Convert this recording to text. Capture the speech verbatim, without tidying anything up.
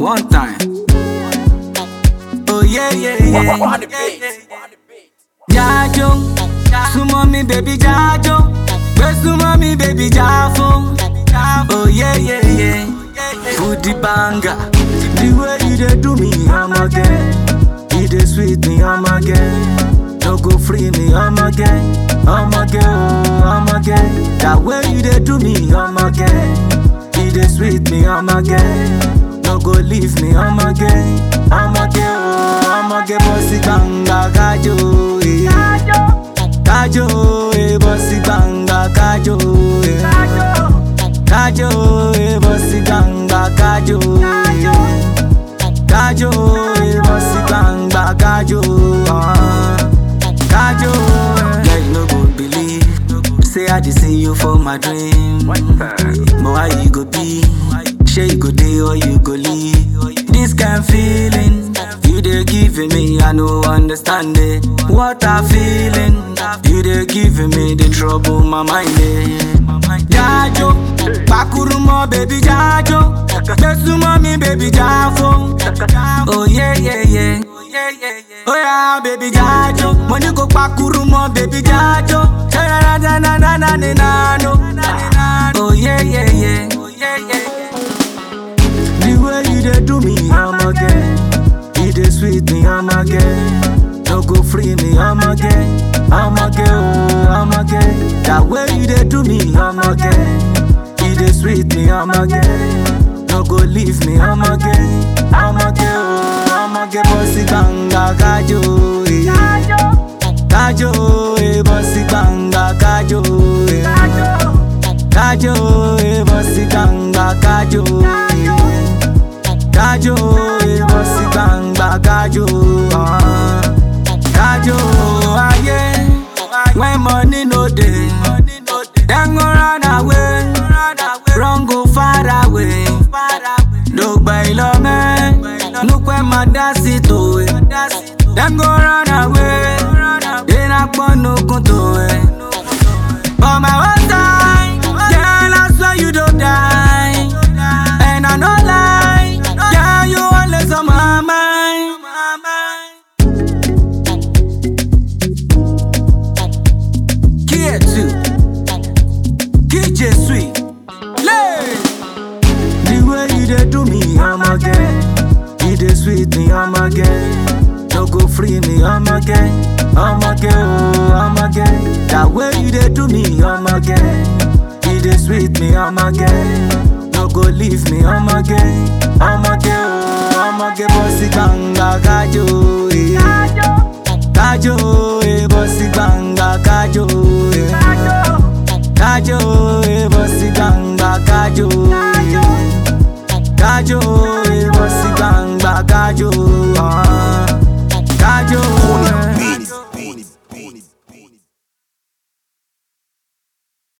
One time. Oh yeah, yeah, yeah. Jajo, sumo mi baby Jajo. Where sumo mi baby Jafo. Oh yeah, yeah, yeah. Foodie banger. The way you dey do me, I'm again. You dey sweet me, I'm again. No go free me, I'm again. I'm again, oh, I'm again. That way you dey do me, I'm again. You dey sweet me, I'm again. No go leave me, I'm again. I'm again, oh, I'm again. Bossy banga, kajo, eh. Kajo, eh, bossy banga, kajo, eh. Kajo, eh, bossy banga, kajo, eh. Kajo, eh, bossy banga, kajo, ah. Kajo, eh. Yeah, you no go believe. Say I dey see you for my dream. But why you go be? Say you go day or you go leave. This kind feeling you dey giving me, I no understand it. What I feeling you dey giving me, the trouble my mind eh. Jajo, Bakurumo baby Jajo, Besumo mi baby Jafo. Oh yeah yeah yeah. Oh yeah baby Jajo, money go Bakurumo baby Jajo. Na na na na na na na no. Oh yeah yeah yeah. The way you dey do me, I'm again. You dey sweet me, I'm again. No go free me, I'm again. I'm again, oh, I'm again. That way you dey do me, I'm again. You dey sweet me, I'm again. No go leave me, I'm again. I'm again, oh, I'm again. Bossy banga, kajo, eh. Kajo, eh, bossy banga, kajo, eh. Kajo, eh, bossy banga, kajo, eh. Kajo, eh, bossy banga, kajo, ah. Kajo, ah yeah. When money no dey, then go run away. Run go far away. Look by lo man, look where my dassy to it. Then go run away. Then I want no control it. For my one time, girl, I swear you don't die. And I no lie, yeah, you always on my mind. Kia too, K J Sweet, lay. The way you dey do me, I'm again. You dey sweet me, I'm again. No go free me, I'm again. I'm again, oh, I'm again. That way you dey do me, I'm again. You dey sweet me, I'm again. No go leave me, I'm again. I'm again, oh, I'm again. Bossy banga, kajo, eh. Kajo, eh, bossy banga, kajo, eh. Kajo, eh, bossy banga, kajo, eh. Kajo, eh, bossy banga, kajo.